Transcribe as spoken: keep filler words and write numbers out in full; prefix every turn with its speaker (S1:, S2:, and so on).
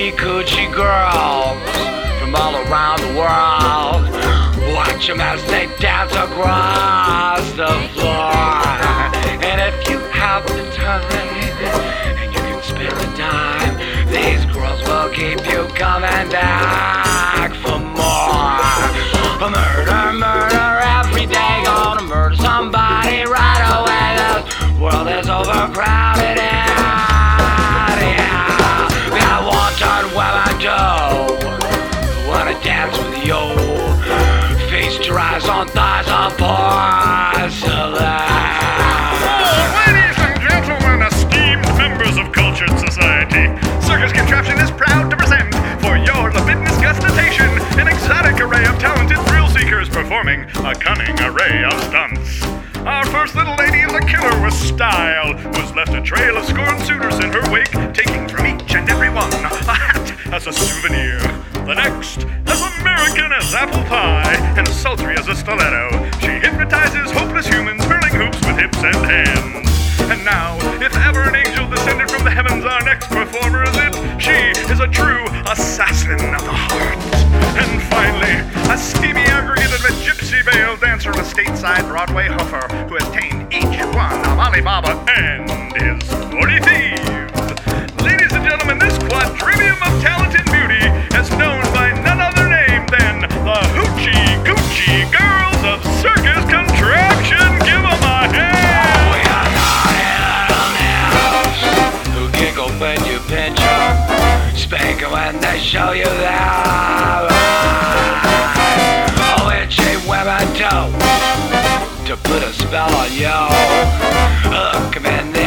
S1: hoochie coochie girls from all around the world. Watch them as they dance across the floor. And if you have the time and you can spare a dime, these girls will keep you coming back for more. Murder, murder every day, gonna murder somebody right away. This world is overcrowded and yeah, I want on women do wanna dance with you. Feast your eyes on thighs of porcelain.
S2: Oh, ladies and gentlemen, esteemed members of cultured society, Circus Contraption is proud to present, for your libidinous gustitation, an exotic array of talented thrill seekers performing a cunning array of stunts. Our first little lady is a killer with style, who's left a trail of scorned suitors in her wake, taking from each and every one a hat as a souvenir. The next, as American as apple pie and as sultry as a stiletto, she hypnotizes hopeless humans, hurling hoops with hips and hands. And now, if ever an angel descended from the heavens, our next performer is it. She is a true assassin of the heart. And finally, a steamy aggregate of a gypsy veil dancer and a stateside Broadway hoofer who has tamed each one of Alibaba and his forty thieves. Ladies and gentlemen, this quadrivium of talented beauty is known by none other name than the Hoochie Coochie Girls of Circus Contraption. Give them a hand!
S1: We are naughty little nymphs who giggle when you pinch them, spank them when they show you their eyes. Oh, itchy women do to put a spell on you. Look 'em in the